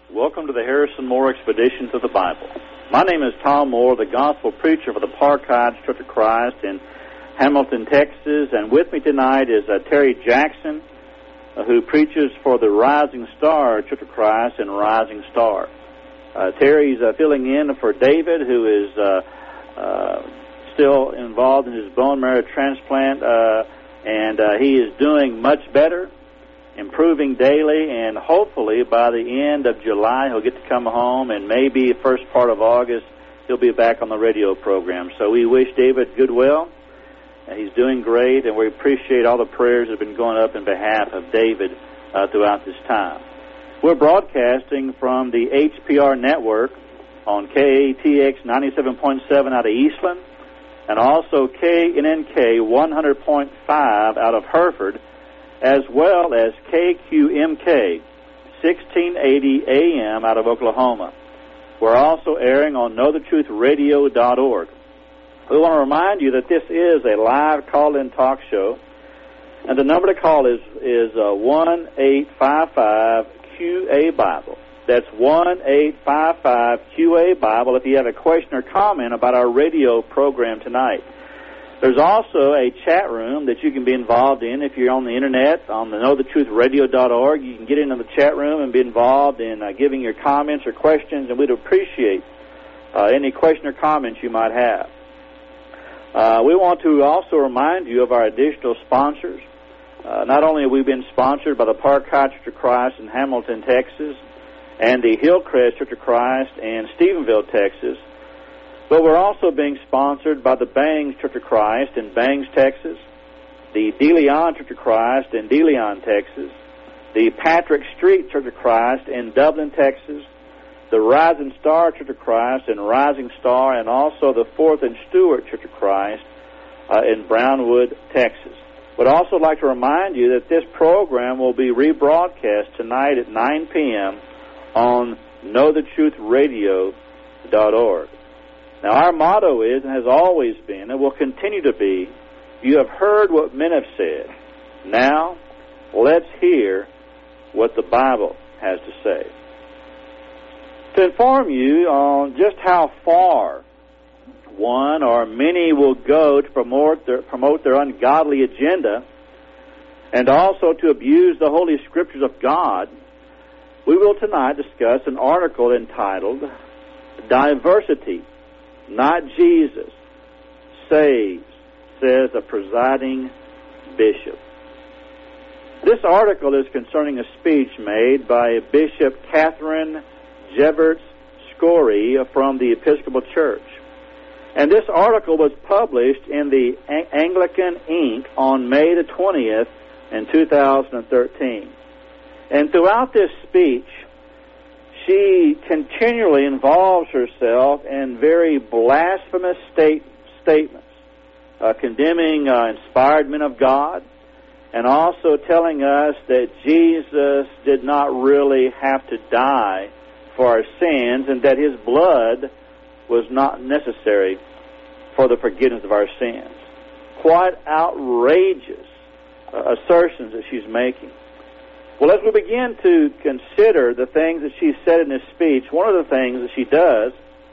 Welcome to the Harrison Moore Expedition to the Bible. My name is Tom Moore, the gospel preacher for the Park Heights Church of Christ in Hamilton, Texas, and with me tonight is Terry Jackson, who preaches for the Rising Star Church of Christ in Rising Star. Terry's filling in for David, who is still involved in his bone marrow transplant, and he is doing much better, improving daily, and hopefully by the end of July he'll get to come home, and maybe first part of August he'll be back on the radio program. So we wish David goodwill. He's doing great, and we appreciate all the prayers that have been going up in behalf of David throughout this time. We're broadcasting from the HPR network on KATX 97.7 out of Eastland, and also KNNK 100.5 out of Hereford, as well as KQMK 1680 AM out of Oklahoma. We're also airing on KnowTheTruthRadio.org. We want to remind you that this is a live call-in talk show, and the number to call is 1-855-QA-BIBLE. That's 1-855-QA-BIBLE if you have a question or comment about our radio program tonight. There's also a chat room that you can be involved in if you're on the internet, on the KnowTheTruthRadio.org. You can get into the chat room and be involved in giving your comments or questions, and we'd appreciate any question or comments you might have. We want to also remind you of our additional sponsors. Not only have we been sponsored by the Park Heights Church of Christ in Hamilton, Texas, and the Hillcrest Church of Christ in Stephenville, Texas, but we're also being sponsored by the Bangs Church of Christ in Bangs, Texas, the De Leon Church of Christ in De Leon, Texas, the Patrick Street Church of Christ in Dublin, Texas, the Rising Star Church of Christ in Rising Star, and also the Fourth and Stewart Church of Christ in Brownwood, Texas. Would also like to remind you that this program will be rebroadcast tonight at 9 p.m. on KnowTheTruthRadio.org. Now, our motto is, and has always been, and will continue to be, you have heard what men have said. Now, let's hear what the Bible has to say. To inform you on just how far one or many will go to promote their ungodly agenda and also to abuse the Holy Scriptures of God, we will tonight discuss an article entitled, Diversity, Not Jesus, Saves, Says a Presiding Bishop. This article is concerning a speech made by Bishop Catherine Jeverts Scory from the Episcopal Church. And this article was published in the Anglican Inc. on May the 20th in 2013. And throughout this speech, she continually involves herself in very blasphemous statements, condemning inspired men of God, and also telling us that Jesus did not really have to die for our sins, and that his blood was not necessary for the forgiveness of our sins. Quite outrageous assertions that she's making. Well, as we begin to consider the things that she said in this speech, one of the things that she does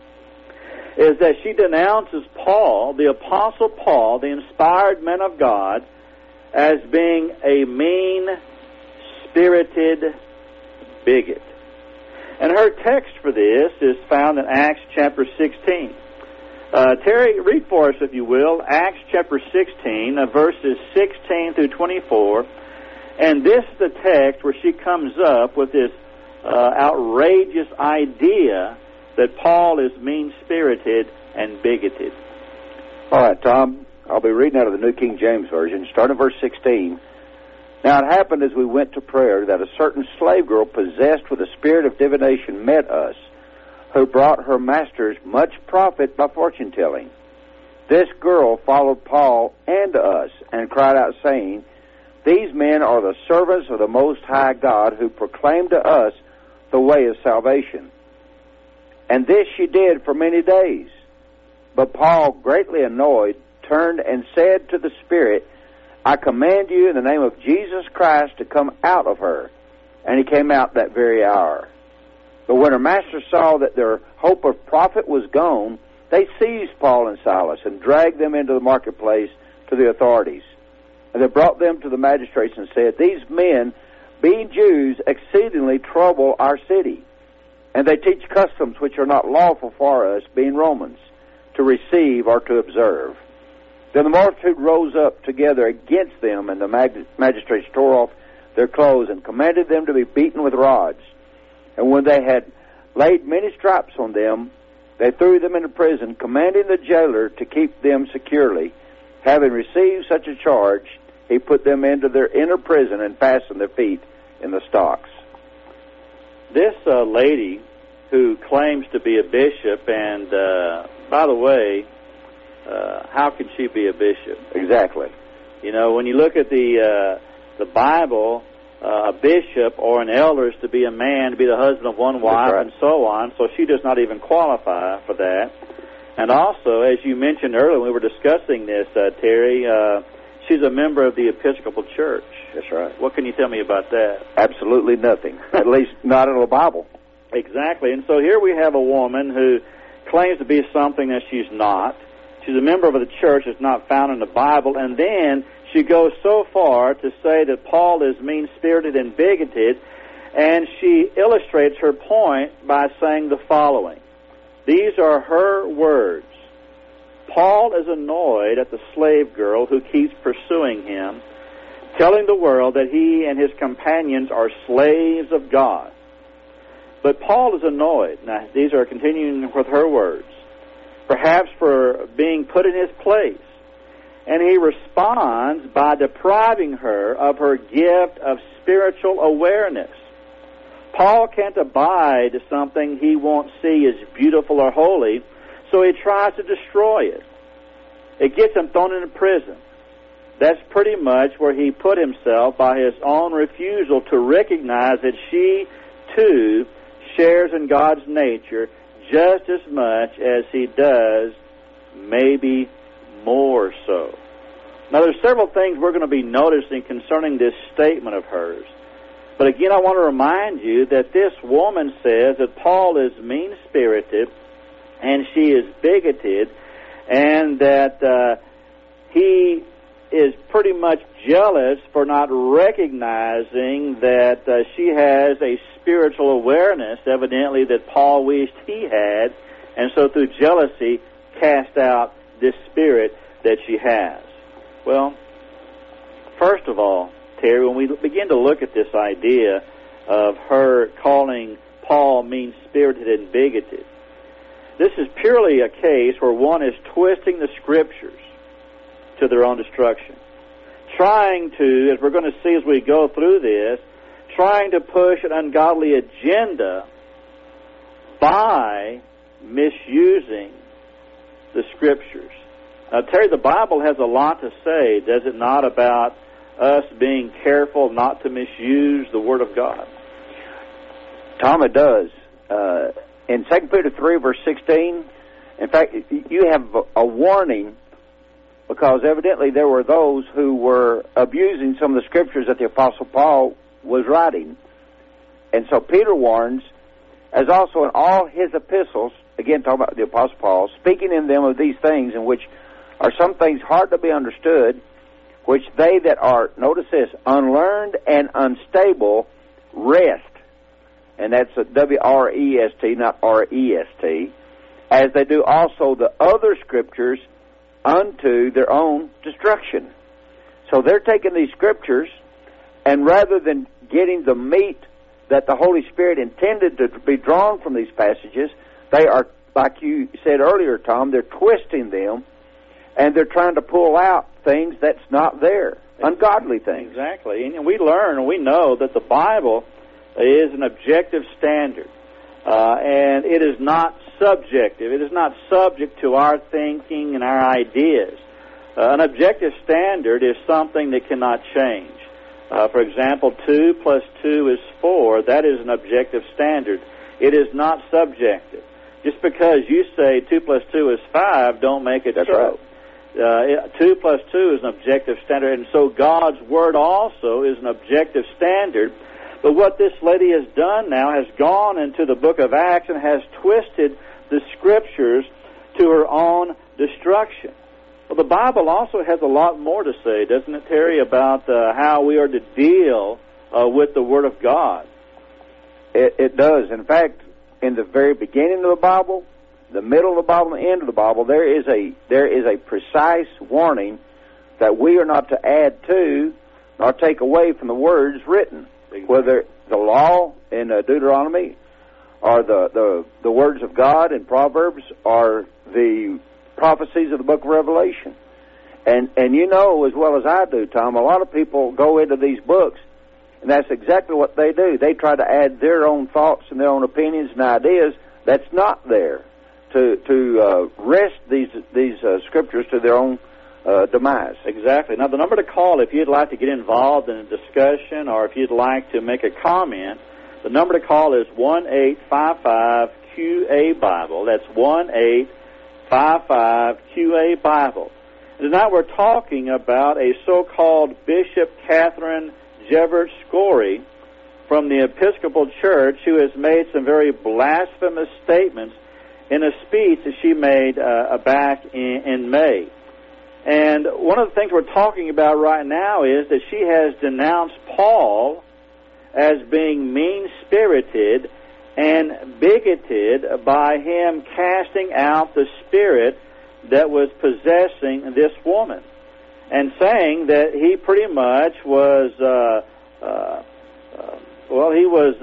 is that she denounces Paul, the Apostle Paul, the inspired man of God, as being a mean-spirited bigot. And her text for this is found in Acts chapter 16. Terry, read for us, if you will, Acts chapter 16, verses 16 through 24. And this is the text where she comes up with this outrageous idea that Paul is mean-spirited and bigoted. All right, Tom, I'll be reading out of the New King James Version, starting verse 16. Now it happened as we went to prayer that a certain slave girl possessed with a spirit of divination met us, who brought her masters much profit by fortune-telling. This girl followed Paul and us and cried out, saying, These men are the servants of the Most High God, who proclaim to us the way of salvation. And this she did for many days. But Paul, greatly annoyed, turned and said to the spirit, I command you in the name of Jesus Christ to come out of her. And he came out that very hour. But when her masters saw that their hope of profit was gone, they seized Paul and Silas and dragged them into the marketplace to the authorities. And they brought them to the magistrates and said, "These men, being Jews, exceedingly trouble our city, and they teach customs which are not lawful for us, being Romans, to receive or to observe." Then the multitude rose up together against them, and the magistrates tore off their clothes and commanded them to be beaten with rods. And when they had laid many stripes on them, they threw them into prison, commanding the jailer to keep them securely. Having received such a charge, he put them into their inner prison and fastened their feet in the stocks. This lady who claims to be a bishop, and by the way, how can she be a bishop? Exactly. You know, when you look at the Bible, a bishop or an elder is to be a man, to be the husband of one wife, right, and so on. So she does not even qualify for that. And also, as you mentioned earlier when we were discussing this, Terry, she's a member of the Episcopal Church. That's right. What can you tell me about that? Absolutely nothing. At least not in the Bible. Exactly. And so here we have a woman who claims to be something that she's not. She's a member of the church that's not found in the Bible, and then she goes so far to say that Paul is mean-spirited and bigoted, and she illustrates her point by saying the following. These are her words. Paul is annoyed at the slave girl who keeps pursuing him, telling the world that he and his companions are slaves of God. But Paul is annoyed. Now, these are continuing with her words. Perhaps for being put in his place. And he responds by depriving her of her gift of spiritual awareness. Paul can't abide something he won't see as beautiful or holy, so he tries to destroy it. It gets him thrown into prison. That's pretty much where he put himself by his own refusal to recognize that she, too, shares in God's nature just as much as he does, maybe more so. Now, there's several things we're going to be noticing concerning this statement of hers. But again, I want to remind you that this woman says that Paul is mean-spirited and she is bigoted, and that he is pretty much jealous for not recognizing that she has a spiritual awareness, evidently, that Paul wished he had, and so through jealousy cast out this spirit that she has. Well, first of all, Terry, when we begin to look at this idea of her calling Paul mean-spirited and bigoted, this is purely a case where one is twisting the Scriptures to their own destruction. Trying to, as we're going to see as we go through this, trying to push an ungodly agenda by misusing the Scriptures. Now, Terry, the Bible has a lot to say, does it not, about us being careful not to misuse the Word of God? Tom, it does. In 2 Peter 3, verse 16, in fact, you have a warning, because evidently there were those who were abusing some of the Scriptures that the Apostle Paul was writing. And so Peter warns, as also in all his epistles, again talking about the Apostle Paul, speaking in them of these things, in which are some things hard to be understood, which they that are, notice this, unlearned and unstable rest. And that's a W-R-E-S-T, not R-E-S-T, as they do also the other Scriptures unto their own destruction. So they're taking these Scriptures, and rather than getting the meat that the Holy Spirit intended to be drawn from these passages, they are, like you said earlier, Tom, they're twisting them, and they're trying to pull out things that's not there, ungodly things. Exactly. And we learn, and we know that the Bible is an objective standard, and it is not subjective. It is not subject to our thinking and our ideas. An objective standard is something that cannot change. For example, 2 plus 2 is 4. That is an objective standard. It is not subjective. Just because you say 2 plus 2 is 5, don't make it That's so. Right. 2 plus 2 is an objective standard, and so God's Word also is an objective standard. But what this lady has done now has gone into the book of Acts and has twisted the Scriptures to her own destruction. Well, the Bible also has a lot more to say, doesn't it, Terry, about how we are to deal with the Word of God? It does. In fact, in the very beginning of the Bible, the middle of the Bible, and the end of the Bible, there is a precise warning that we are not to add to nor take away from the words written. Exactly. Whether the law in Deuteronomy or the words of God in Proverbs or the prophecies of the book of Revelation. And you know as well as I do, Tom, a lot of people go into these books, and that's exactly what they do. They try to add their own thoughts and their own opinions and ideas that's not there to wrest these scriptures to their own demise. Exactly. Now, the number to call if you'd like to get involved in a discussion or if you'd like to make a comment, the number to call is 1-855-QA-BIBLE. That's 1-855-QA-BIBLE. Tonight we're talking about a so-called Bishop Catherine Jevert Scory from the Episcopal Church who has made some very blasphemous statements in a speech that she made back in May. And one of the things we're talking about right now is that she has denounced Paul as being mean-spirited and bigoted by him casting out the spirit that was possessing this woman, and saying that he pretty much was, he was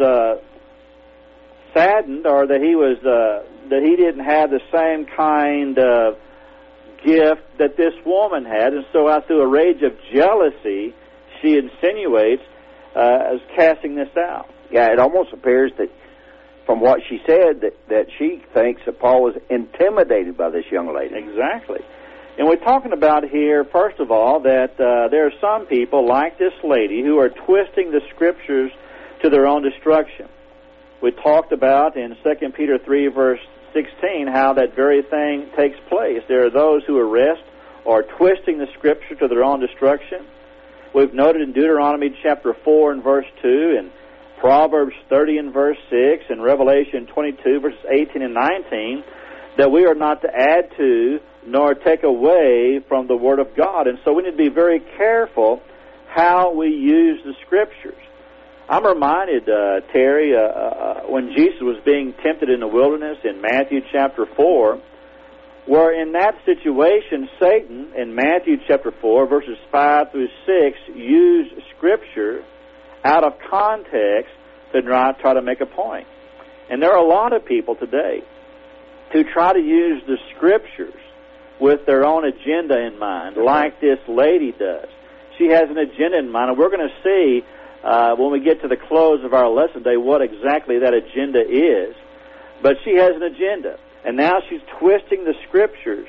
saddened, or that he was that he didn't have the same kind of gift that this woman had, and so out through a rage of jealousy, she insinuates as casting this out. Yeah, it almost appears that from what she said that she thinks that Paul was intimidated by this young lady. Exactly. And we're talking about here, first of all, that there are some people like this lady who are twisting the Scriptures to their own destruction. We talked about in 2 Peter 3, verse 16, how that very thing takes place. There are those who arrest or twisting the Scripture to their own destruction. We've noted in Deuteronomy chapter 4 and verse 2, and Proverbs 30 and verse 6, and Revelation 22 verses 18 and 19, that we are not to add to nor take away from the Word of God. And so we need to be very careful how we use the Scriptures. I'm reminded, Terry, when Jesus was being tempted in the wilderness in Matthew chapter 4, where in that situation, Satan, in Matthew chapter 4, verses 5 through 6, used Scripture out of context to try to make a point. And there are a lot of people today who try to use the Scriptures with their own agenda in mind, like this lady does. She has an agenda in mind, and we're going to see when we get to the close of our lesson today what exactly that agenda is. But she has an agenda, and now she's twisting the Scriptures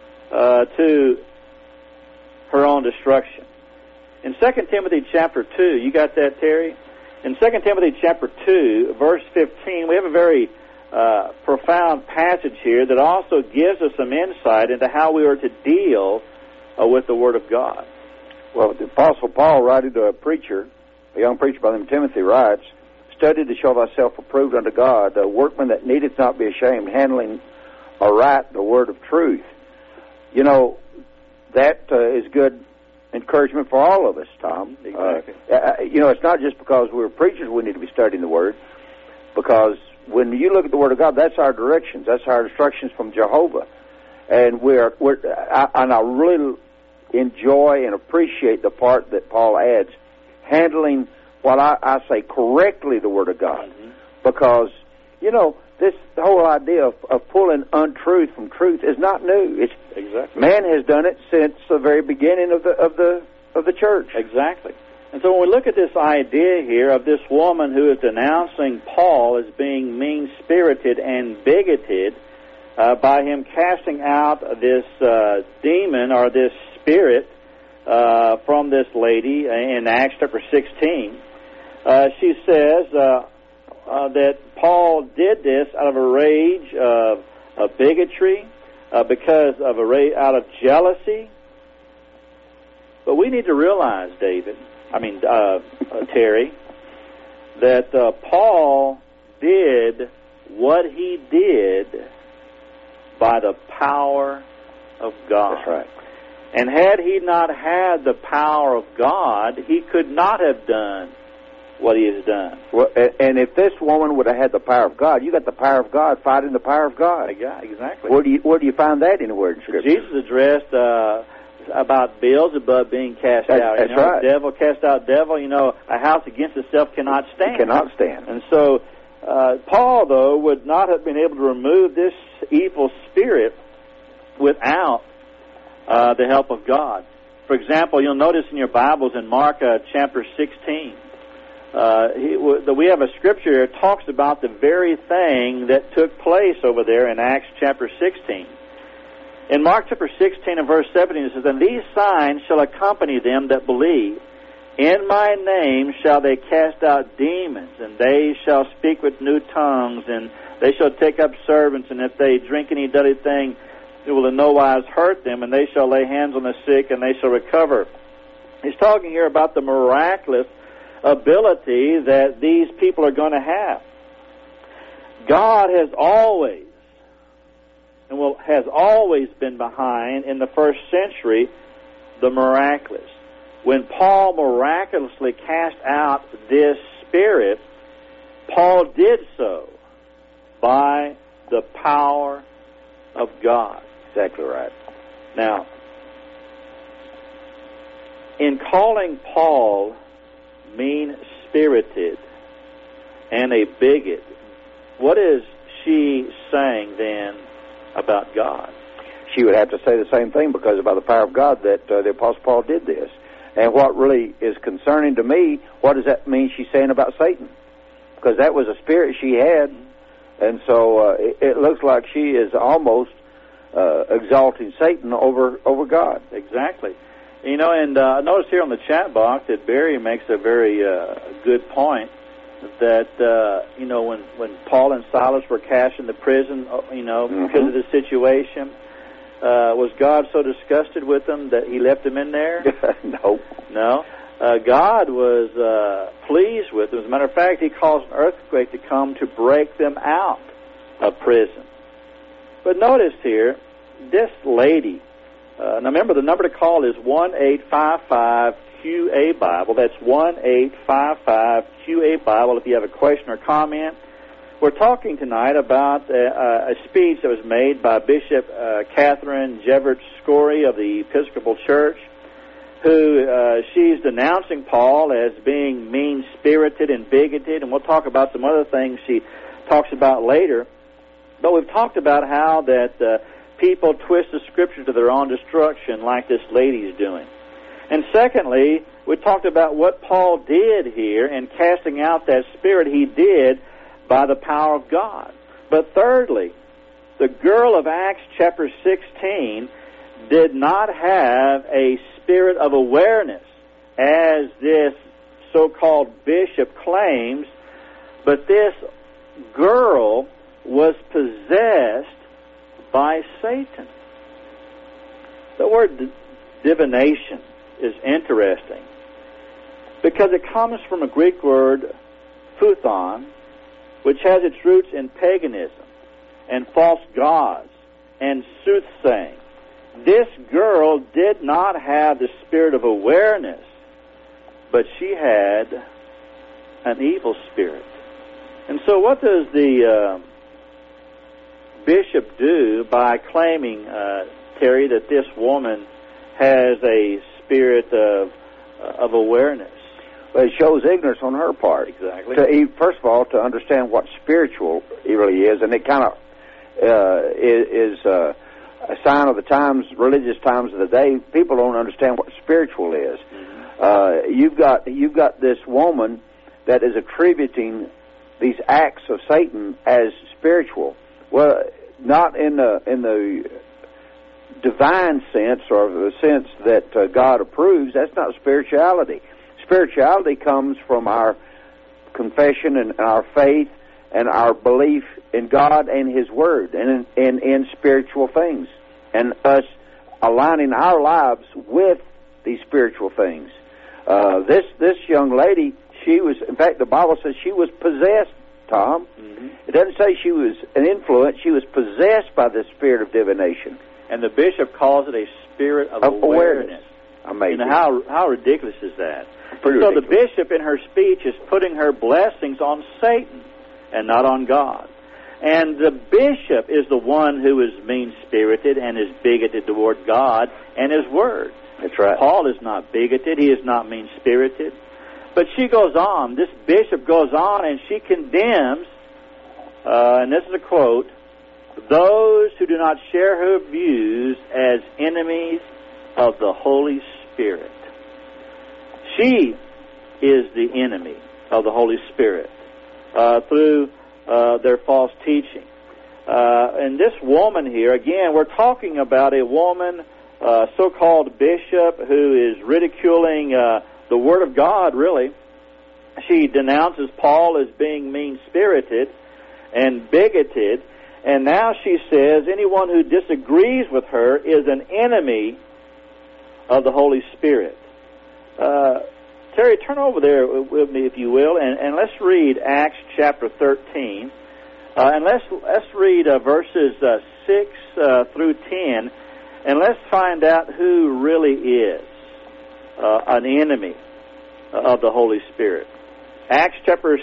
to her own destruction. In 2 Timothy chapter 2, you got that, Terry? In 2 Timothy chapter 2, verse 15, we have a very profound passage here that also gives us some insight into how we are to deal with the Word of God. Well, the Apostle Paul, writing to a young preacher by the name of Timothy, writes, "Study to show thyself approved unto God, a workman that needeth not be ashamed, handling aright the word of truth." You know, that is good encouragement for all of us, Tom. Exactly. It's not just because we're preachers we need to be studying the Word, because when you look at the Word of God, that's our directions. That's our instructions from Jehovah. And I really enjoy and appreciate the part that Paul adds, handling what I say correctly the Word of God. Mm-hmm. Because, this whole idea of pulling untruth from truth is not new. Exactly. Man has done it since the very beginning of the church. Exactly. And so when we look at this idea here of this woman who is denouncing Paul as being mean-spirited and bigoted by him casting out this demon or this spirit from this lady in Acts chapter 16, she says that Paul did this out of a rage of bigotry, because of out of jealousy. But we need to realize, Terry, that Paul did what he did by the power of God. That's right. And had he not had the power of God, he could not have done what he has done. Well, and if this woman would have had the power of God, you got the power of God fighting the power of God. Exactly. Where do you find that anywhere in Scripture? Jesus addressed about Beelzebub being cast out. That's right. Devil cast out devil. A house against itself cannot stand. It cannot stand. And so Paul, though, would not have been able to remove this evil spirit without the help of God. For example, you'll notice in your Bibles in Mark chapter 16, we have a scripture that talks about the very thing that took place over there in Acts chapter 16. In Mark chapter 16 and verse 17, it says, "And these signs shall accompany them that believe. In my name shall they cast out demons, and they shall speak with new tongues, and they shall take up servants, and if they drink any deadly thing, it will in no wise hurt them, and they shall lay hands on the sick, and they shall recover." He's talking here about the miraculous ability that these people are going to have. God has always been behind, in the first century, the miraculous. When Paul miraculously cast out this spirit, Paul did so by the power of God. Exactly right. Now, in calling Paul mean-spirited and a bigot, what is she saying then about God? She would have to say the same thing, because by the power of God that the Apostle Paul did this. And what really is concerning to me, what does that mean she's saying about Satan? Because that was a spirit she had, and so it looks like she is almost exalting Satan over God. Exactly. And notice here on the chat box that Barry makes a very good point, that when Paul and Silas were cast into prison, because of the situation, was God so disgusted with them that he left them in there? No. God was pleased with them. As a matter of fact, he caused an earthquake to come to break them out of prison. But notice here, this lady, now remember the number to call is 1-855-QA-BIBLE. That's 1-855-QA-BIBLE if you have a question or comment. We're talking tonight about a speech that was made by Bishop Catherine Jevert Scory of the Episcopal Church, who she's denouncing Paul as being mean-spirited and bigoted, and we'll talk about some other things she talks about later. But we've talked about how that people twist the Scripture to their own destruction, like this lady's doing. And secondly, we talked about what Paul did here in casting out that spirit. He did by the power of God. But thirdly, the girl of Acts chapter 16 did not have a spirit of awareness, as this so-called bishop claims, but this girl was possessed by Satan. The word divination is interesting because it comes from a Greek word, phuthon, which has its roots in paganism and false gods and soothsaying. This girl did not have the spirit of awareness, but she had an evil spirit. And so what does the bishop do by claiming, Terry, that this woman has a spirit of awareness? Well, it shows ignorance on her part. Exactly. First of all, to understand what spiritual it really is, and it kind of is a sign of the times, religious times of the day. People don't understand what spiritual is. Mm-hmm. You've got this woman that is attributing these acts of Satan as spiritual. Well, not in the divine sense or the sense that God approves. That's not spirituality. Spirituality comes from our confession and our faith and our belief in God and His Word and in spiritual things, and us aligning our lives with these spiritual things. This young lady, she was, in fact, the Bible says she was possessed, Tom. Mm-hmm. It doesn't say she was an influence. She was possessed by the spirit of divination. And the bishop calls it a spirit of awareness. Amazing. You know, how ridiculous is that? Pretty so ridiculous. The bishop in her speech is putting her blessings on Satan and not on God. And the bishop is the one who is mean-spirited and is bigoted toward God and His Word. That's right. Paul is not bigoted. He is not mean-spirited. But she goes on, this bishop goes on, and she condemns, and this is a quote, those who do not share her views as enemies of the Holy Spirit. She is the enemy of the Holy Spirit through their false teaching. And this woman here, again, we're talking about a woman, so-called bishop, who is ridiculing the Word of God, really. She denounces Paul as being mean-spirited and bigoted, and now she says anyone who disagrees with her is an enemy of the Holy Spirit. Terry, turn over there with me, if you will, and let's read Acts chapter 13, and let's read verses 6 through 10, and let's find out who really is an enemy of the Holy Spirit. Acts chapter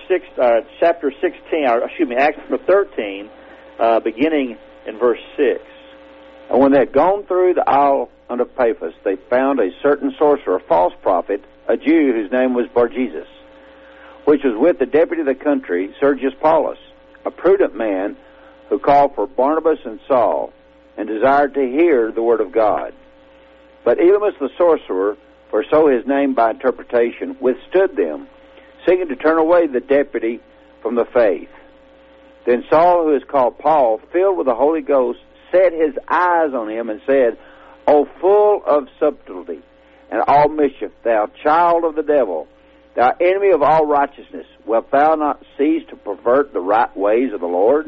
13, beginning in verse 6. And when they had gone through the isle unto Paphos, they found a certain sorcerer, a false prophet, a Jew whose name was Bar-Jesus, which was with the deputy of the country, Sergius Paulus, a prudent man, who called for Barnabas and Saul, and desired to hear the word of God. But Elymas the sorcerer, for so his name by interpretation, withstood them, seeking to turn away the deputy from the faith. Then Saul, who is called Paul, filled with the Holy Ghost, set his eyes on him and said, O full of subtlety and all mischief, thou child of the devil, thou enemy of all righteousness, wilt thou not cease to pervert the right ways of the Lord?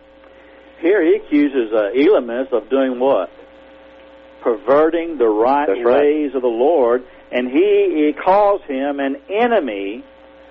Here he accuses Elymas of doing what? Perverting the right ways of the Lord, and he calls him an enemy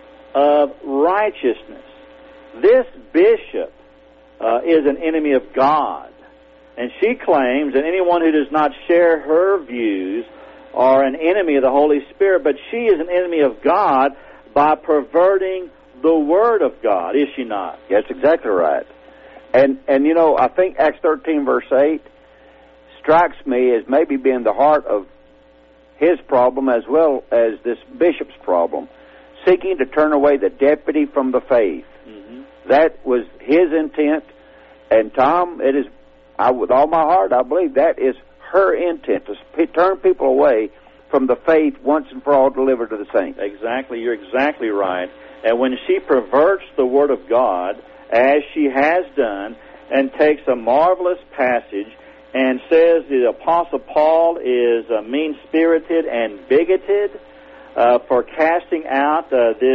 of righteousness. This bishop is an enemy of God, and she claims that anyone who does not share her views are an enemy of the Holy Spirit, but she is an enemy of God by perverting the Word of God, is she not? That's exactly right. And you know, I think Acts 13 verse 8 strikes me as maybe being the heart of his problem as well as this bishop's problem, seeking to turn away the deputy from the faith. Mm-hmm. That was his intent, and Tom, it is, with all my heart, I believe that is her intent, to turn people away from the faith once and for all delivered to the saints. Exactly, you're exactly right. And when she perverts the Word of God, as she has done, and takes a marvelous passage and says the Apostle Paul is mean-spirited and bigoted for casting out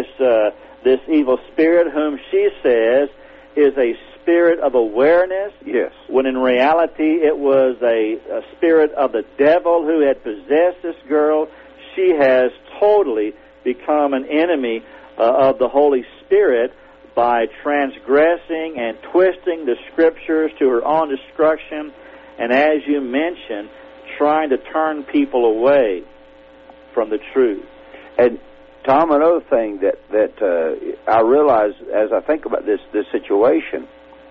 this evil spirit, whom she says is a spirit of awareness. Yes. When in reality it was a spirit of the devil who had possessed this girl. She has totally become an enemy of the Holy Spirit by transgressing and twisting the Scriptures to her own destruction, and as you mentioned, trying to turn people away from the truth. And Tom, another thing that I realize as I think about this situation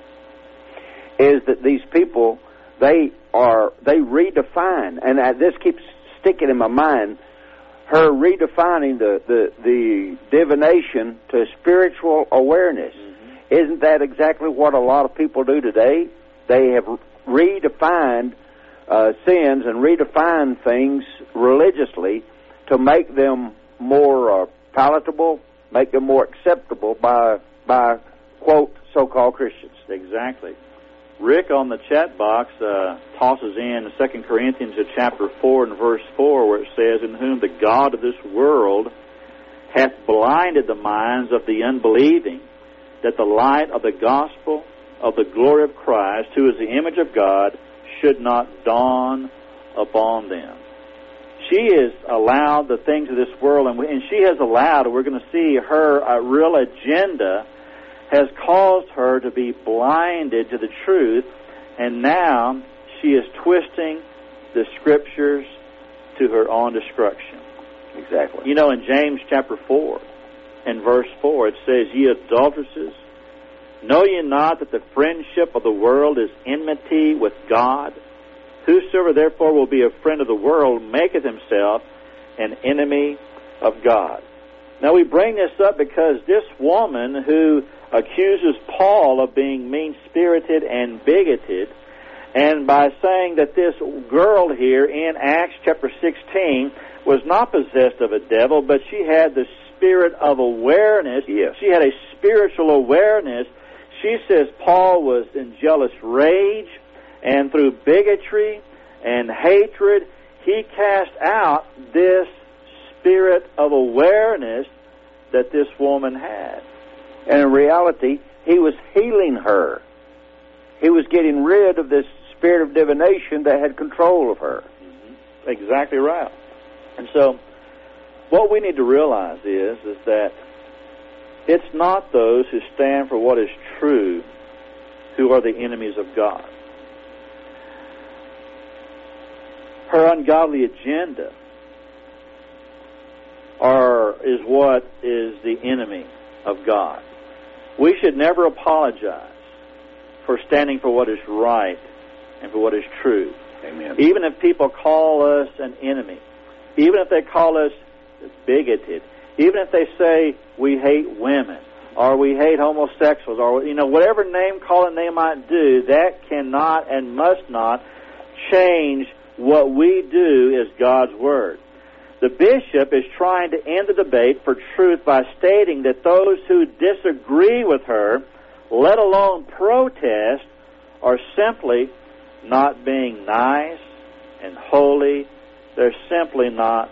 is that these people, they redefine, and this keeps sticking in my mind, her redefining the divination to spiritual awareness. Mm-hmm. Isn't that exactly what a lot of people do today? They have redefined sins and redefined things religiously to make them more palatable, make them more acceptable by quote, so-called Christians. Exactly. Rick on the chat box tosses in 2 Corinthians chapter 4 and verse 4, where it says, in whom the God of this world hath blinded the minds of the unbelieving, that the light of the gospel of the glory of Christ, who is the image of God, should not dawn upon them. she has allowed the things of this world, and she has allowed, we're going to see her real agenda has caused her to be blinded to the truth, and now she is twisting the Scriptures to her own destruction. Exactly. You know, in James chapter 4 and verse 4, it says, "Ye adulteresses, know ye not that the friendship of the world is enmity with God? Whosoever therefore will be a friend of the world maketh himself an enemy of God." Now we bring this up because this woman who accuses Paul of being mean-spirited and bigoted, and by saying that this girl here in Acts chapter 16 was not possessed of a devil, but she had the spirit of awareness. Yes. She had a spiritual awareness. She says Paul was in jealous rage, and through bigotry and hatred, he cast out this spirit of awareness that this woman had. And in reality, he was healing her. He was getting rid of this spirit of divination that had control of her. Mm-hmm. Exactly right. And so, what we need to realize is that it's not those who stand for what is true who are the enemies of God. Her ungodly agenda is what is the enemy of God. We should never apologize for standing for what is right and for what is true. Amen. Even if people call us an enemy, even if they call us bigoted, even if they say we hate women, or we hate homosexuals, or whatever name calling they might do, that cannot and must not change what we do is God's Word. The bishop is trying to end the debate for truth by stating that those who disagree with her, let alone protest, are simply not being nice and holy. They're simply not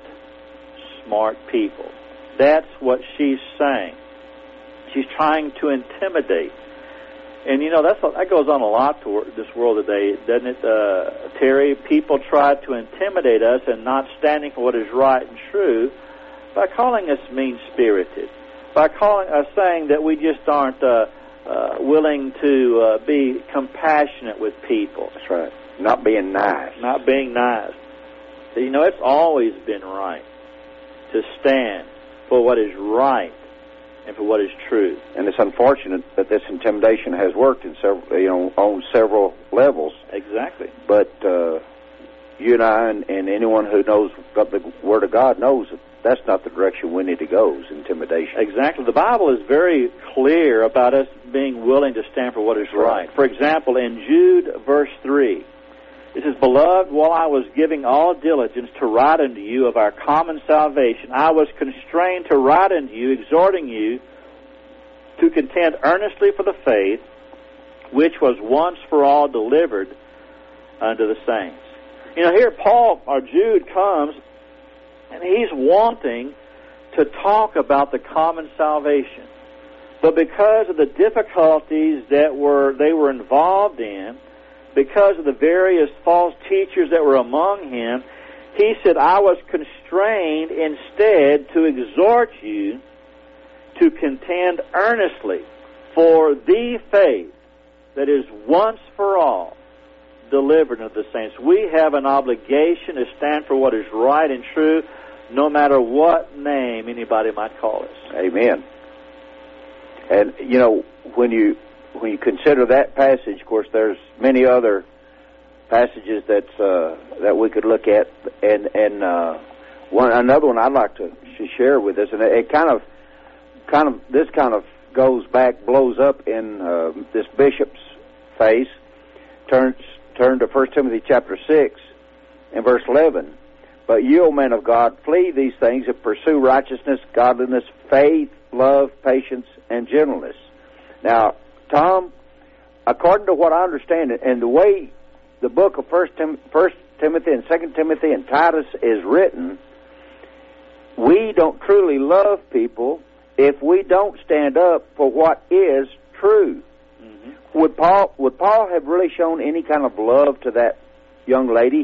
smart people. That's what she's saying. She's trying to intimidate. And that goes on a lot to this world today, doesn't it, Terry? People try to intimidate us and not standing for what is right and true by calling us mean-spirited, by saying that we just aren't willing to be compassionate with people. That's right. Not being nice. Not being nice. So, it's always been right to stand for what is right and for what is true. And it's unfortunate that this intimidation has worked in several, on several levels. Exactly. But you and I and anyone who knows the Word of God knows that that's not the direction we need to go, is intimidation. Exactly. The Bible is very clear about us being willing to stand for what is right. For example, in Jude verse 3, it says, "Beloved, while I was giving all diligence to write unto you of our common salvation, I was constrained to write unto you, exhorting you to contend earnestly for the faith which was once for all delivered unto the saints." Here Jude comes, and he's wanting to talk about the common salvation. But because of the difficulties that they were involved in, because of the various false teachers that were among him, he said, "I was constrained instead to exhort you to contend earnestly for the faith that is once for all delivered unto the saints." We have an obligation to stand for what is right and true, no matter what name anybody might call us. Amen. And, when you consider that passage, of course, there's many other passages that we could look at, and another one I'd like to share with us, and it blows up in this bishop's face. Turn to 1 Timothy chapter 6 and verse 11. "But you, O men of God, flee these things and pursue righteousness, godliness, faith, love, patience, and gentleness." Now, Tom, according to what I understand, and the way the book of 1 Timothy and 2 Timothy and Titus is written, we don't truly love people if we don't stand up for what is true. Mm-hmm. Would Paul have really shown any kind of love to that young lady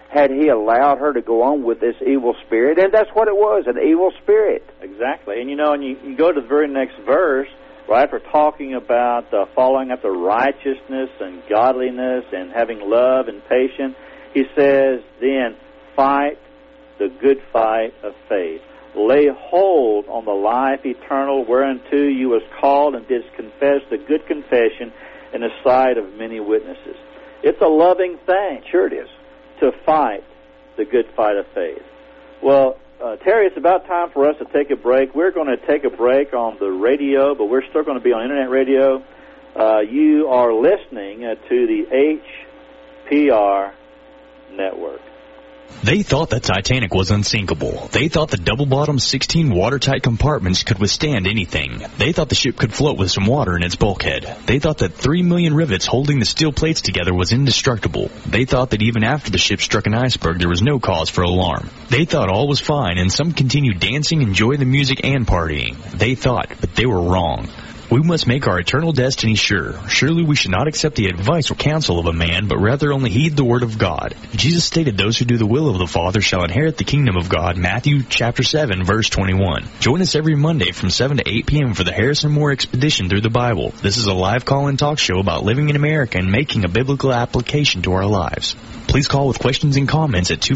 had he allowed her to go on with this evil spirit. And that's what it was, an evil spirit. Exactly. And, and you go to the very next verse, right, after talking about following after righteousness and godliness and having love and patience, he says, then, fight the good fight of faith. Lay hold on the life eternal whereunto you was called and didst confess the good confession in the sight of many witnesses. It's a loving thing. Sure it is. To fight the good fight of faith. Well, Terry, it's about time for us to take a break. We're going to take a break on the radio, but we're still going to be on Internet radio. You are listening to the HPR Network. They thought the Titanic was unsinkable. They thought the double-bottom 16 watertight compartments could withstand anything. They thought the ship could float with some water in its bulkhead. They thought that 3 million rivets holding the steel plates together was indestructible. They thought that even after the ship struck an iceberg, there was no cause for alarm. They thought all was fine, and some continued dancing, enjoying the music, and partying. They thought, but they were wrong. We must make our eternal destiny sure. Surely we should not accept the advice or counsel of a man, but rather only heed the word of God. Jesus stated those who do the will of the Father shall inherit the kingdom of God, Matthew chapter 7, verse 21. Join us every Monday from 7 to 8 p.m. for the Harrison Moore Expedition Through the Bible. This is a live call-in talk show about living in America and making a biblical application to our lives. Please call with questions and comments at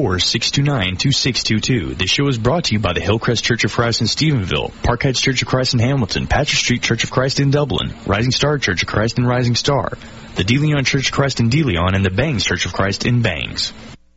254-629-2622. This show is brought to you by the Hillcrest Church of Christ in Stephenville, Park Heights Church of Christ in Hamilton, Patrick Street Church of Christ in Dublin, Rising Star Church of Christ in Rising Star, the De Leon Church of Christ in De Leon, and the Bangs Church of Christ in Bangs.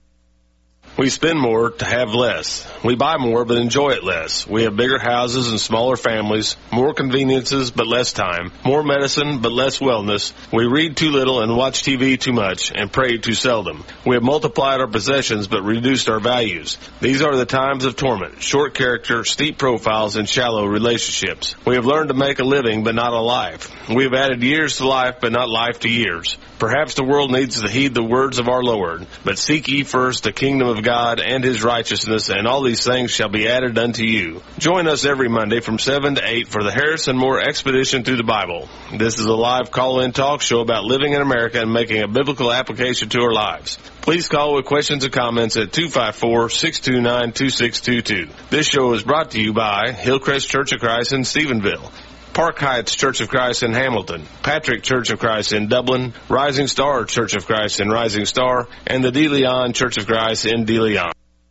We spend more to have less. We buy more but enjoy it less. We have bigger houses and smaller families, more conveniences but less time, more medicine but less wellness. We read too little and watch TV too much and pray too seldom. We have multiplied our possessions but reduced our values. These are the times of torment, short character, steep profiles, and shallow relationships. We have learned to make a living but not a life. We have added years to life but not life to years. Perhaps the world needs to heed the words of our Lord, but seek ye first the kingdom of God and his righteousness, and all these things shall be added unto you. Join us every Monday from 7 to 8 for the Harrison Moore Expedition Through the Bible. This is a live call-in talk show about living in America and making a biblical application to our lives. Please call with questions and comments at 254-629-2622. This show is brought to you by Hillcrest Church of Christ in Stephenville, Park Heights Church of Christ in Hamilton, Patrick Church of Christ in Dublin, Rising Star Church of Christ in Rising Star, and the De Leon Church of Christ in De Leon.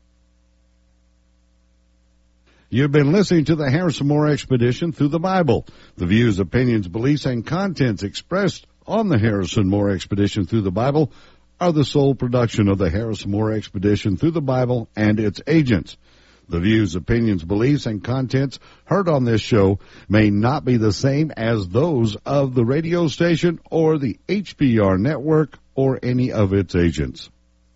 You've been listening to the Harrison Moore Expedition Through the Bible. The views, opinions, beliefs, and contents expressed on the Harrison Moore Expedition Through the Bible are the sole production of the Harrison Moore Expedition Through the Bible and its agents. The views, opinions, beliefs, and contents heard on this show may not be the same as those of the radio station or the HPR network or any of its agents.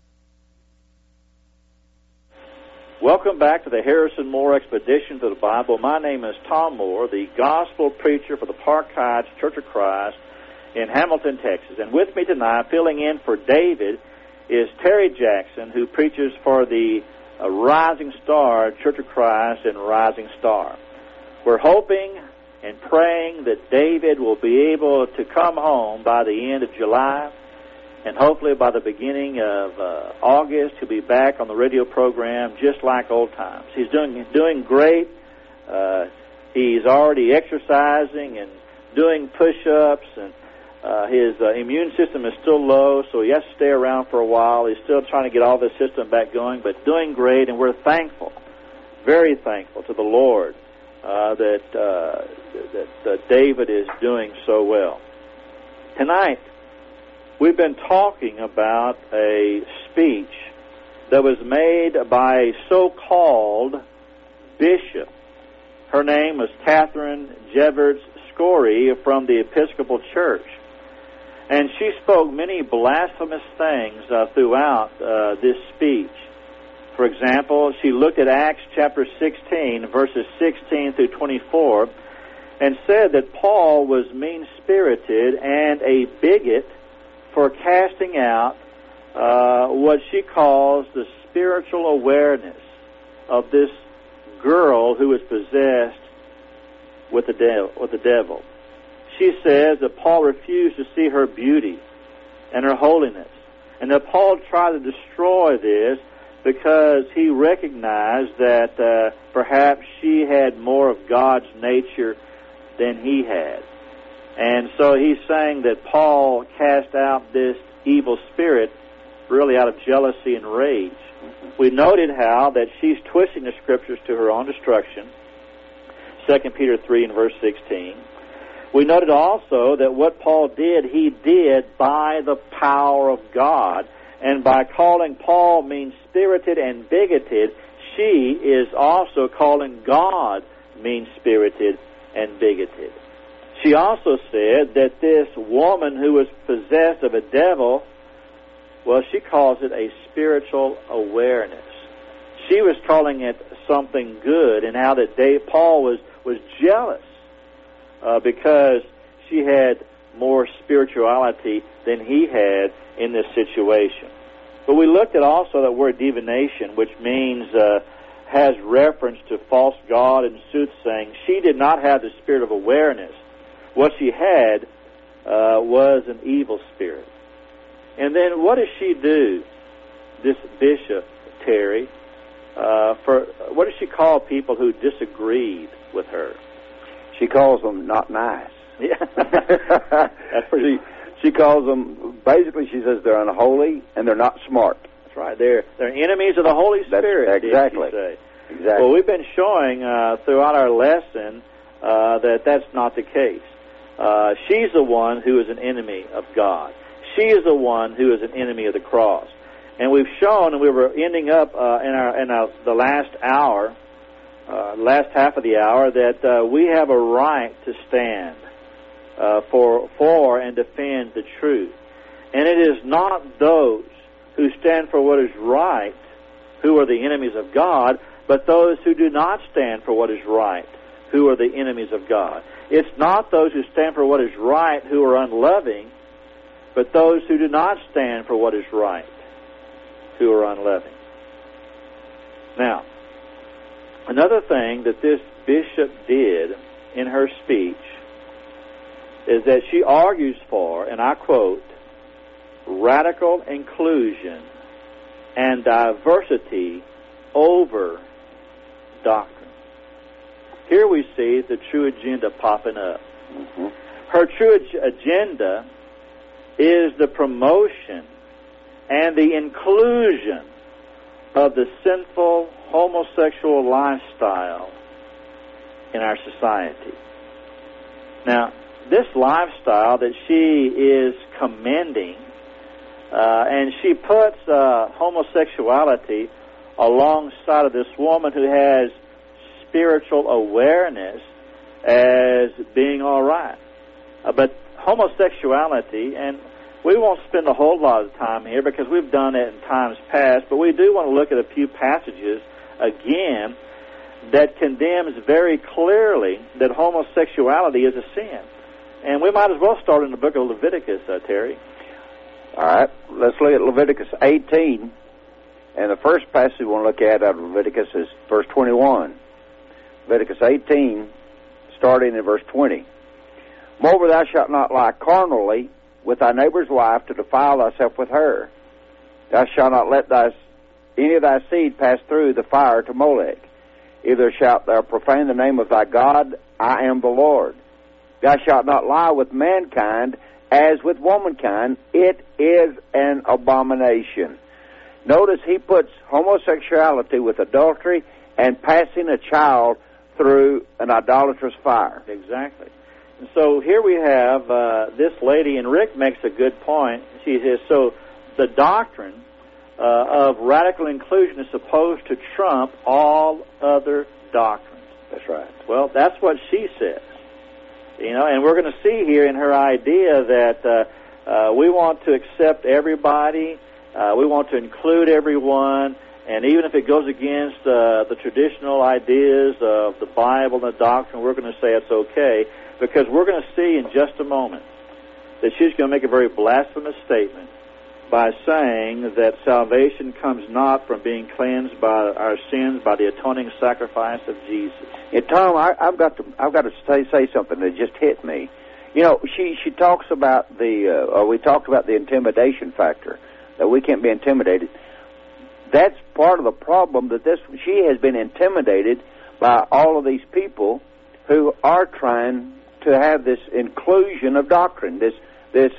Welcome back to the Harrison Moore Expedition to the Bible. My name is Tom Moore, the gospel preacher for the Park Heights Church of Christ in Hamilton, Texas. And with me tonight, filling in for David, is Terry Jackson, who preaches for the Rising Star Church of Christ in Rising Star. We're hoping and praying that David will be able to come home by the end of July, and hopefully by the beginning of August he'll be back on the radio program just like old times. He's doing great. He's already exercising and doing push-ups, and his immune system is still low, so he has to stay around for a while. He's still trying to get all the system back going, but doing great, and we're thankful, very thankful to the Lord that David is doing so well. Tonight, we've been talking about a speech that was made by a so-called bishop. Her name was Catherine Jefferts Scory from the Episcopal Church. And she spoke many blasphemous things throughout this speech. For example, she looked at Acts chapter 16, verses 16 through 24, and said that Paul was mean-spirited and a bigot for casting out what she calls the spiritual awareness of this girl who is possessed with the devil. She says that Paul refused to see her beauty and her holiness, And that Paul tried to destroy this because he recognized that perhaps she had more of God's nature than he had. And so he's saying that Paul cast out this evil spirit really out of jealousy and rage. We noted how that she's twisting the Scriptures to her own destruction. 2 Peter 3 and verse 16. We noted also that what Paul did, he did by the power of God. And by calling Paul mean-spirited and bigoted, she is also calling God mean-spirited and bigoted. She also said that this woman who was possessed of a devil, well, she calls it a spiritual awareness. She was calling it something good, and how that Paul was jealous because she had more spirituality than he had in this situation. But we looked at also that word divination, which means has reference to false god and soothsaying. She did not have the spirit of awareness. What she had was an evil spirit. And then what does she do, this Bishop Terry? What does she call people who disagreed with her? She calls them not nice. Yeah, that's pretty. She calls them, basically she says they're unholy and they're not smart. That's right. They're enemies of the Holy Spirit. Exactly. Exactly. Well, we've been showing throughout our lesson that that's not the case. She's the one who is an enemy of God. She is the one who is an enemy of the cross. And we've shown, and we were ending up in the last hour, last half of the hour, that we have a right to stand for and defend the truth. And it is not those who stand for what is right who are the enemies of God, but those who do not stand for what is right who are the enemies of God. It's not those who stand for what is right who are unloving, but those who do not stand for what is right who are unloving. Now, another thing that this bishop did in her speech is that she argues for, and I quote, radical inclusion and diversity over doctrine. Here we see the true agenda popping up. Mm-hmm. Her true agenda is the promotion and the inclusion of the sinful homosexual lifestyle in our society. Now, this lifestyle that she is commending, and she puts homosexuality alongside of this woman who has spiritual awareness as being all right. But homosexuality, and we won't spend a whole lot of time here because we've done it in times past, but we do want to look at a few passages again that condemns very clearly that homosexuality is a sin. And we might as well start in the book of Leviticus, Terry. All right, let's look at Leviticus 18. And the first passage we want to look at out of Leviticus is verse 21. Leviticus 18, starting in verse 20. Moreover, thou shalt not lie carnally with thy neighbor's wife to defile thyself with her. Thou shalt not let any of thy seed pass through the fire to Molech. Either shalt thou profane the name of thy God, I am the Lord. Thou shalt not lie with mankind as with womankind. It is an abomination. Notice he puts homosexuality with adultery and passing a child through an idolatrous fire. Exactly. And so here we have this lady, and Rick makes a good point. She says, so the doctrine of radical inclusion is supposed to trump all other doctrines. That's right. Well, that's what she says. You know, and we're going to see here in her idea that we want to accept everybody, we want to include everyone, and even if it goes against the traditional ideas of the Bible and the doctrine, we're going to say it's okay, because we're going to see in just a moment that she's going to make a very blasphemous statement by saying that salvation comes not from being cleansed by our sins by the atoning sacrifice of Jesus. Yeah, Tom, I've got to say something that just hit me. You know, she talks about we talked about the intimidation factor that we can't be intimidated. That's part of the problem, that she has been intimidated by all of these people who are trying to have this inclusion of doctrine, this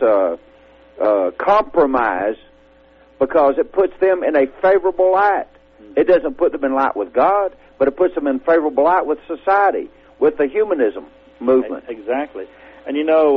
compromise, because it puts them in a favorable light. It doesn't put them in light with God, but it puts them in favorable light with society, with the humanism movement. Exactly. And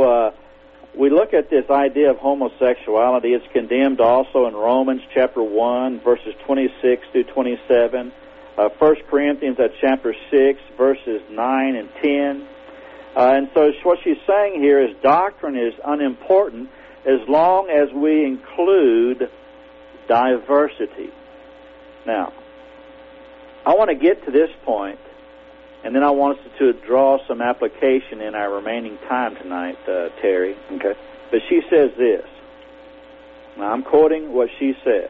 we look at this idea of homosexuality. It's condemned also in Romans chapter 1, verses 26 through 27, 1 Corinthians chapter 6, verses 9 and 10. And so what she's saying here is doctrine is unimportant as long as we include diversity. Now, I want to get to this point, and then I want us to draw some application in our remaining time tonight, Terry. Okay. But she says this. Now, I'm quoting what she says.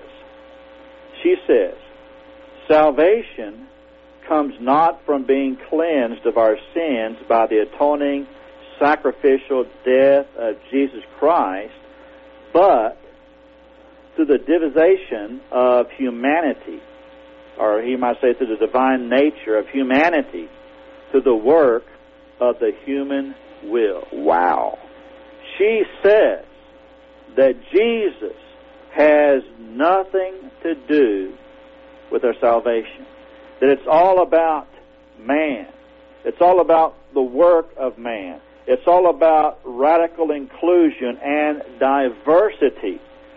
She says, salvation comes not from being cleansed of our sins by the atoning sacrificial death of Jesus Christ, but through the divinization of humanity, or he might say through the divine nature of humanity, through the work of the human will. Wow. She says that Jesus has nothing to do with our salvation, that it's all about man. It's all about the work of man. It's all about radical inclusion and diversity.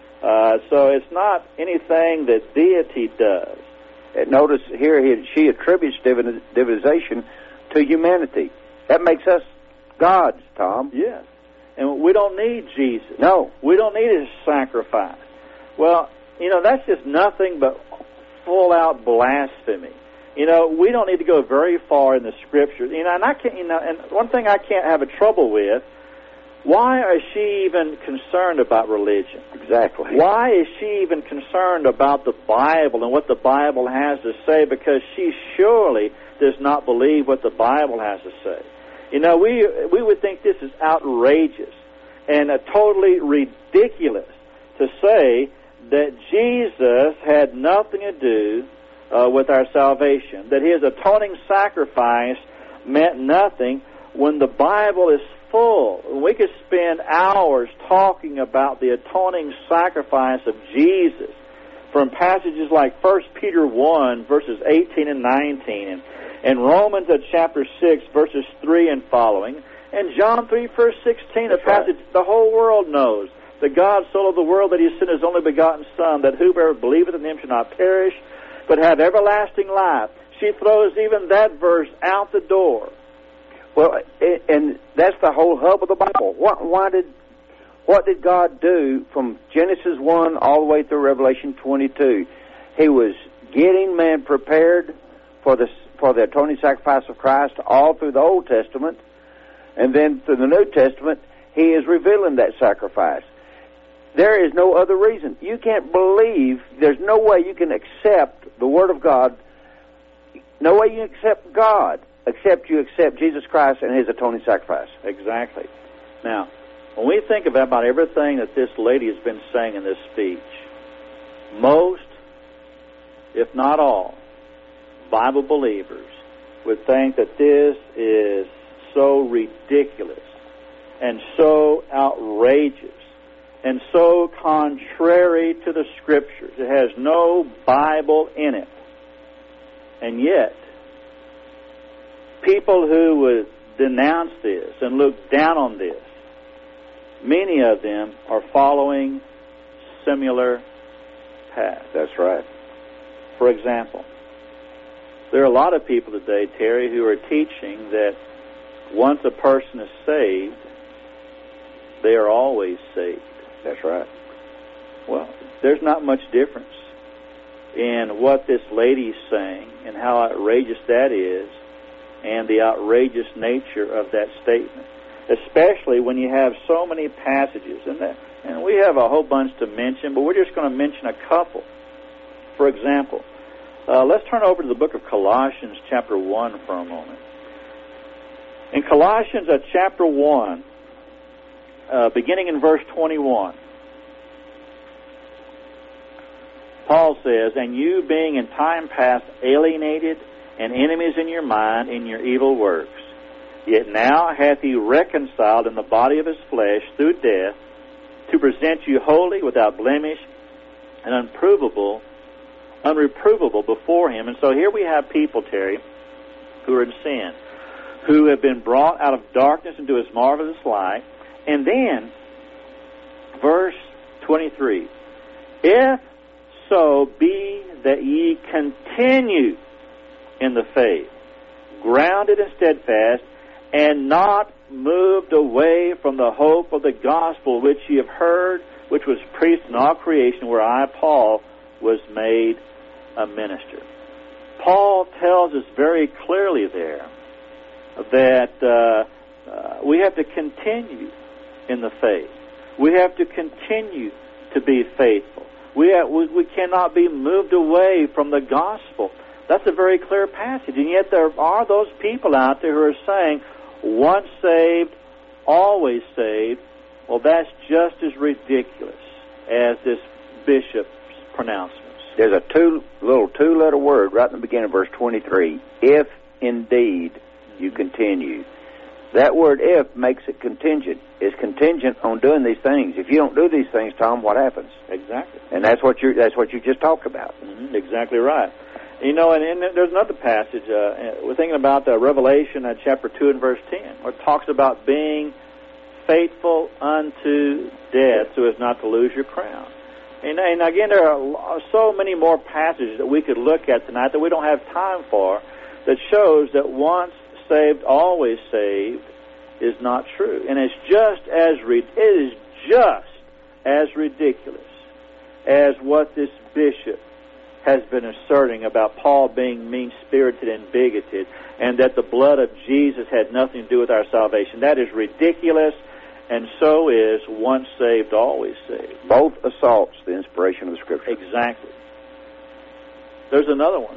So it's not anything that deity does. Notice here she attributes divinization to humanity. That makes us gods, Tom. Yes. And we don't need Jesus. No. We don't need his sacrifice. Well, that's just nothing but full-out blasphemy. We don't need to go very far in the Scriptures. And I can't. And one thing I can't have a trouble with. Why is she even concerned about religion? Exactly. Why is she even concerned about the Bible and what the Bible has to say? Because she surely does not believe what the Bible has to say. We would think this is outrageous and totally ridiculous to say that Jesus had nothing to do with our salvation, that his atoning sacrifice meant nothing, when the Bible is full. We could spend hours talking about the atoning sacrifice of Jesus, from passages like 1 Peter 1, verses 18 and 19, and Romans chapter 6, verses 3 and following, and John 3, verse 16, a passage the whole world knows. That God so loved the world that he sent his only begotten Son, that whoever believeth in him should not perish, but have everlasting life. She throws even that verse out the door. Well, and that's the whole hub of the Bible. What did God do from Genesis 1 all the way through Revelation 22? He was getting man prepared for the atoning sacrifice of Christ all through the Old Testament, and then through the New Testament, he is revealing that sacrifice. There is no other reason. You can't believe, there's no way you can accept the Word of God, no way you can accept God, except you accept Jesus Christ and his atoning sacrifice. Exactly. Now, when we think about everything that this lady has been saying in this speech, most, if not all, Bible believers would think that this is so ridiculous and so outrageous and so contrary to the Scriptures. It has no Bible in it. And yet, people who would denounce this and look down on this, many of them are following similar paths. That's right. For example, there are a lot of people today, Terry, who are teaching that once a person is saved, they are always saved. That's right. Well, there's not much difference in what this lady's saying and how outrageous that is and the outrageous nature of that statement, especially when you have so many passages. And we have a whole bunch to mention, but we're just going to mention a couple. For example, let's turn over to the book of Colossians chapter 1 for a moment. In Colossians chapter 1, beginning in verse 21, Paul says, and you being in time past alienated and enemies in your mind in your evil works, yet now hath he reconciled in the body of his flesh through death to present you holy, without blemish, and unreprovable before him. And so here we have people, Terry, who are in sin, who have been brought out of darkness into his marvelous light. And then, verse 23, if so be that ye continue in the faith, grounded and steadfast, and not moved away from the hope of the gospel which ye have heard, which was preached in all creation, where I, Paul, was made a minister. Paul tells us very clearly there that we have to continue in the faith. We have to continue to be faithful. We cannot be moved away from the gospel. That's a very clear passage. And yet there are those people out there who are saying, once saved, always saved. Well, that's just as ridiculous as this bishop's pronouncements. There's a two-letter word right in the beginning of verse 23. If indeed you continue. That word if makes it contingent. It's contingent on doing these things. If you don't do these things, Tom, what happens? Exactly. And that's what you just talked about. Mm-hmm. Exactly right. You know, and there's another passage. We're thinking about Revelation chapter 2 and verse 10, where it talks about being faithful unto death so as not to lose your crown. And again, there are so many more passages that we could look at tonight that we don't have time for, that shows that once saved, always saved is not true. And it is just as ridiculous as what this bishop has been asserting about Paul being mean-spirited and bigoted, and that the blood of Jesus had nothing to do with our salvation. That is ridiculous, and so is once saved, always saved. Both assaults the inspiration of the Scripture. Exactly. There's another one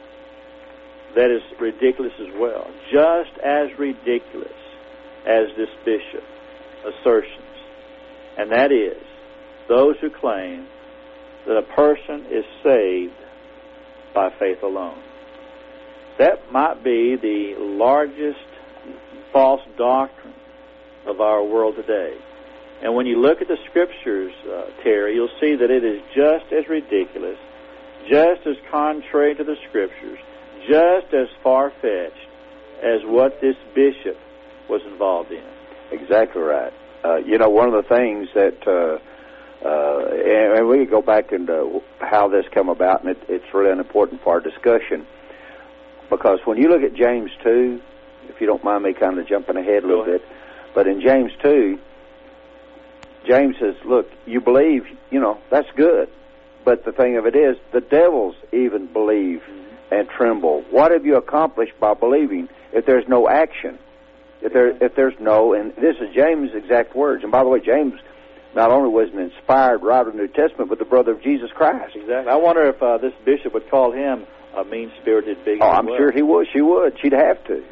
that is ridiculous as well, just as ridiculous as this bishop assertions, and that is those who claim that a person is saved by faith alone. That might be the largest false doctrine of our world today. And when you look at the Scriptures, Terry, you'll see that it is just as ridiculous, just as contrary to the Scriptures, just as far-fetched as what this bishop was involved in. Exactly right. One of the things that, and we can go back into how this came about, and it's really an important part of discussion, because when you look at James 2, if you don't mind me kind of jumping ahead a little bit, but in James 2, James says, look, you believe, that's good, but the thing of it is, the devils even believe and tremble. What have you accomplished by believing if there's no action? If there's no, and this is James' exact words. And by the way, James not only was an inspired writer of the New Testament, but the brother of Jesus Christ. Exactly. I wonder if this bishop would call him a mean-spirited bigot. Oh, I'm sure he would. She would. She'd have to.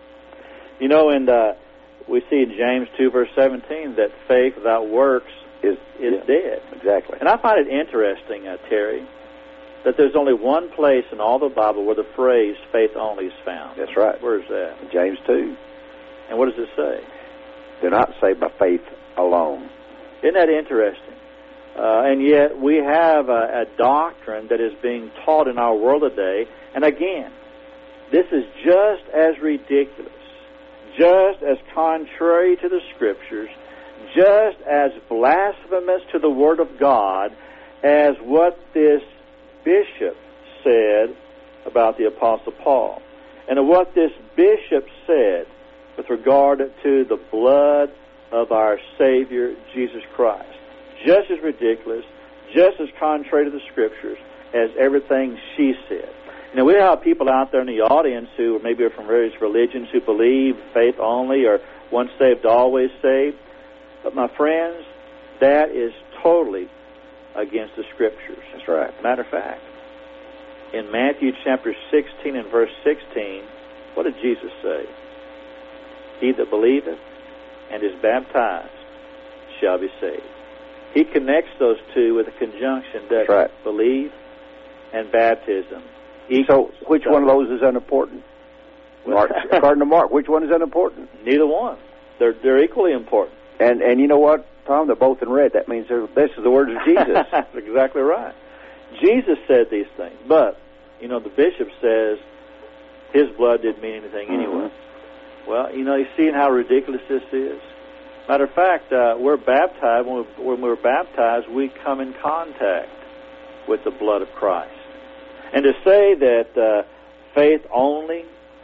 And we see in James 2, verse 17, that faith without works is dead. Exactly. And I find it interesting, Terry, that there's only one place in all the Bible where the phrase faith only is found. That's right. Where is that? James 2. And what does it say? They're not saved by faith alone. Isn't that interesting? And yet we have a doctrine that is being taught in our world today. And again, this is just as ridiculous, just as contrary to the Scriptures, just as blasphemous to the Word of God as what this bishop said about the Apostle Paul. And what this bishop said with regard to the blood of our Savior, Jesus Christ. Just as ridiculous, just as contrary to the Scriptures as everything she said. Now, we have people out there in the audience who maybe are from various religions who believe faith only or once saved, always saved. But, my friends, that is totally against the Scriptures. That's right. Matter of fact, in Matthew chapter 16 and verse 16, what did Jesus say? He that believeth and is baptized shall be saved. he connects those two with a conjunction that That's right. belief and baptism. So which one of those is unimportant? Mark, according to Mark, which one is unimportant? Neither one. They're equally important. And you know what, Tom? They're both in red. That means this is the words of Jesus. That's exactly right. Jesus said these things, but the bishop says his blood didn't mean anything anyway. Well, you see how ridiculous this is. Matter of fact, we're baptized. When we're baptized, we come in contact with the blood of Christ. And to say that faith only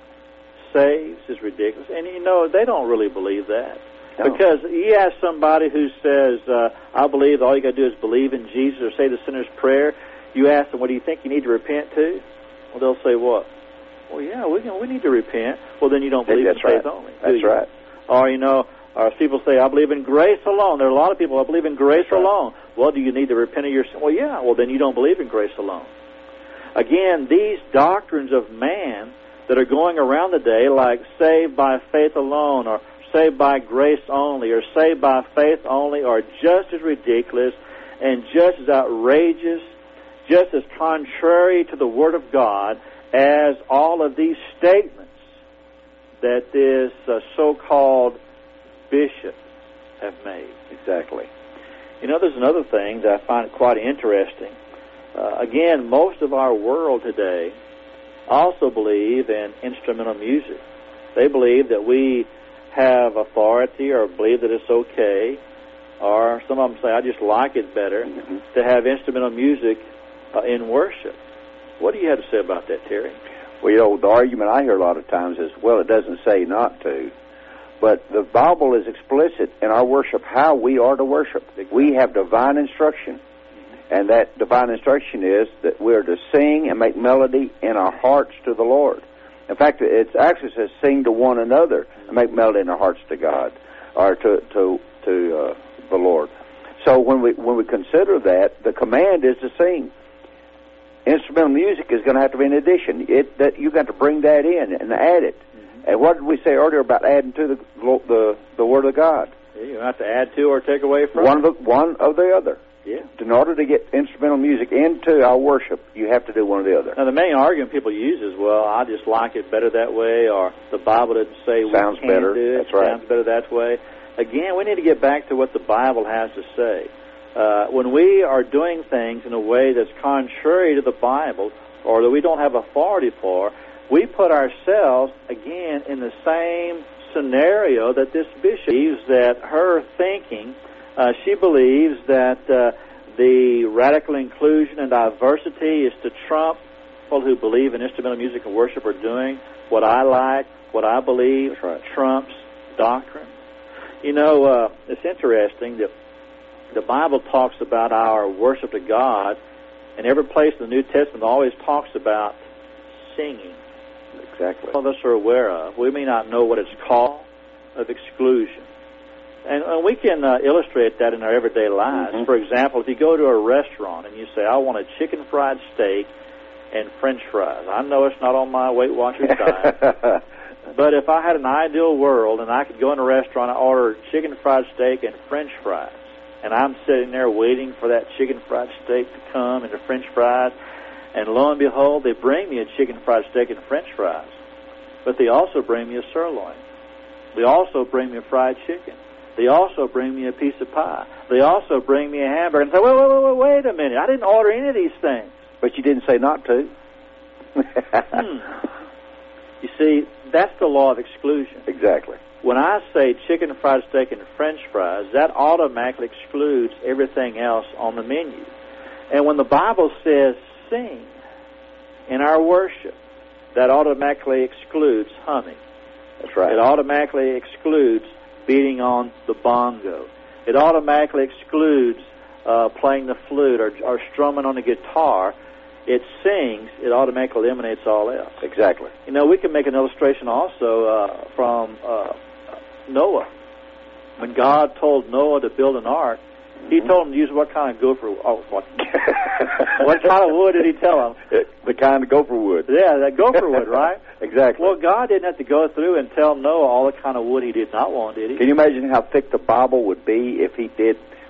saves is ridiculous. And they don't really believe that. No. Because you ask somebody who says, I believe all you got to do is believe in Jesus or say the sinner's prayer. You ask them, what do you think you need to repent to? Well, they'll say what? Well, yeah, we need to repent. Well, then you don't believe in faith only. That's right. Or, or people say, I believe in grace alone. There are a lot of people who believe in grace alone. Well, do you need to repent of your sin? Well, yeah. Well, then you don't believe in grace alone. Again, these doctrines of man that are going around today, like saved by faith alone, or saved by grace only, or saved by faith only, are just as ridiculous and just as outrageous, just as contrary to the Word of God as all of these statements that this so-called bishop have made. Exactly. There's another thing that I find quite interesting. Again, most of our world today also believe in instrumental music. They believe that we have authority or believe that it's okay, or some of them say, I just like it better to have instrumental music in worship. What do you have to say about that, Terry? Well, the argument I hear a lot of times is, well, it doesn't say not to. But the Bible is explicit in our worship how we are to worship. We have divine instruction. And that divine instruction is that we're to sing and make melody in our hearts to the Lord. In fact, it actually says sing to one another and make melody in our hearts to God, or to the Lord. So when we consider that, the command is to sing. Instrumental music is going to have to be an addition. That you've got to bring that in and add it. And what did we say earlier about adding to the Word of God? Yeah, you have to add to or take away from one of the other. Yeah. In order to get instrumental music into our worship, you have to do one or the other. Now, the main argument people use is, well, I just like it better that way, or the Bible doesn't say we can't do it. That's right. Sounds better that way. Again, we need to get back to what the Bible has to say. When we are doing things in a way that's contrary to the Bible, or that we don't have authority for, we put ourselves, again, in the same scenario that this bishop believes that her thinking, she believes that the radical inclusion and diversity is to trump people who believe in instrumental music and worship are doing. What I like, what I believe, trumps doctrine. It's interesting that the Bible talks about our worship to God, and every place in the New Testament always talks about singing. Exactly. All of us are aware of. We may not know what it's called, of exclusion. And we can illustrate that in our everyday lives. For example, if you go to a restaurant and you say, I want a chicken fried steak and French fries. I know it's not on my Weight Watchers diet, but if I had an ideal world and I could go in a restaurant and order chicken fried steak and French fries, and I'm sitting there waiting for that chicken fried steak to come and the French fries, and lo and behold, they bring me a chicken fried steak and French fries, but they also bring me a sirloin. They also bring me a fried chicken. They also bring me a piece of pie. They also bring me a hamburger. And say, wait a minute. I didn't order any of these things. But you didn't say not to. You see, that's the law of exclusion. Exactly. When I say chicken fried steak and French fries, that automatically excludes everything else on the menu. And when the Bible says sing in our worship, that automatically excludes humming. That's right. It automatically excludes beating on the bongo. It automatically excludes playing the flute or strumming on the guitar. It sings. It automatically eliminates all else. Exactly. We can make an illustration also from Noah. When God told Noah to build an ark, he told him to use what kind of gopher? What kind of wood did he tell him? The kind of gopher wood. Yeah, that gopher wood, right? Exactly. Well, God didn't have to go through and tell Noah all the kind of wood he did not want, did he? Can you imagine how thick the Bible would be if he did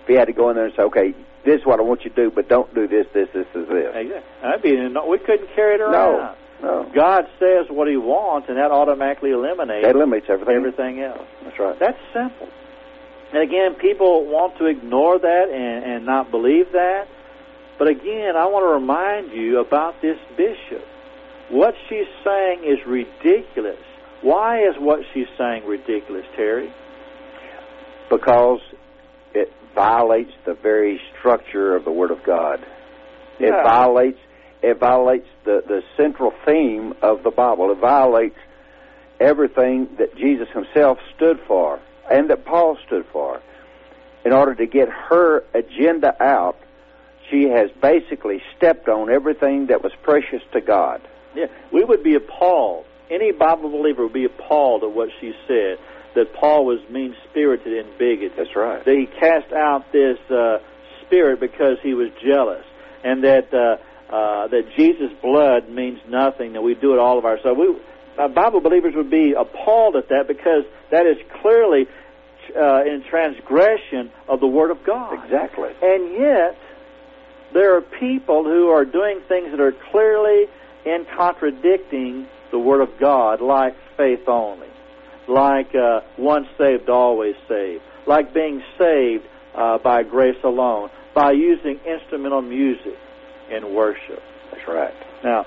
if he had to go in there and say, okay, this is what I want you to do, but don't do this, this, this, this. Exactly. We couldn't carry it around. No. God says what he wants, and that automatically eliminates everything else. That's right. That's simple. And again, people want to ignore that and not believe that. But again, I want to remind you about this bishop. What she's saying is ridiculous. Why is what she's saying ridiculous, Terry? Because it violates the very structure of the Word of God. Yeah. It violates the central theme of the Bible. It violates everything that Jesus himself stood for and that Paul stood for. In order to get her agenda out, she has basically stepped on everything that was precious to God. Yeah, we would be appalled. Any Bible believer would be appalled at what she said, that Paul was mean-spirited and bigoted. That's right. That he cast out this spirit because he was jealous, and that Jesus' blood means nothing, that we do it all of ourselves. Bible believers would be appalled at that, because that is clearly in transgression of the Word of God. Exactly. And yet, there are people who are doing things that are clearly in contradicting the Word of God, like faith only, like once saved, always saved, like being saved by grace alone, by using instrumental music in worship. That's right. Now,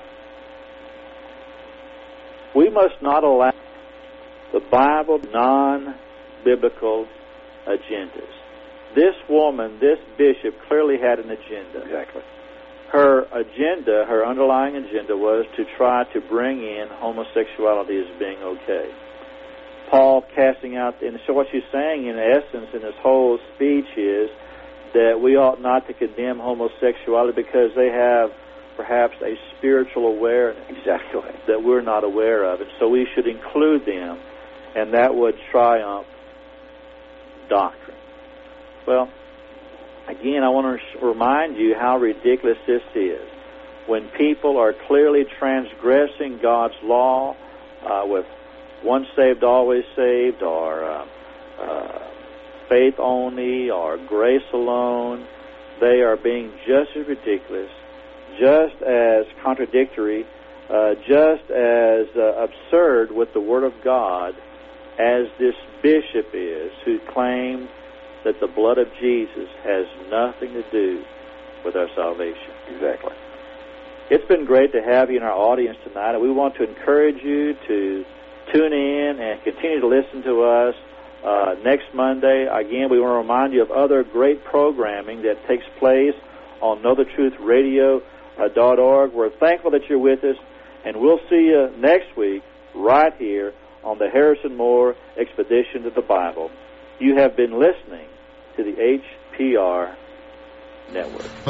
we must not allow the Bible non-biblical agendas. This woman, this bishop, clearly had an agenda. Exactly. Her agenda, her underlying agenda, was to try to bring in homosexuality as being okay. Paul casting out, and so what she's saying in essence in this whole speech is that we ought not to condemn homosexuality because they have perhaps a spiritual awareness that we're not aware of, and so we should include them, and that would triumph doctrine. Well, again, I want to remind you how ridiculous this is. When people are clearly transgressing God's law with once saved, always saved, or faith only, or grace alone, they are being just as ridiculous, just as contradictory, just as absurd with the Word of God as this bishop is, who claimed that the blood of Jesus has nothing to do with our salvation. Exactly. It's been great to have you in our audience tonight, and we want to encourage you to tune in and continue to listen to us next Monday. Again, we want to remind you of other great programming that takes place on KnowTheTruthRadio.org. We're thankful that you're with us, and we'll see you next week right here on the Harrison Moore Expedition to the Bible. You have been listening to the HPR Network.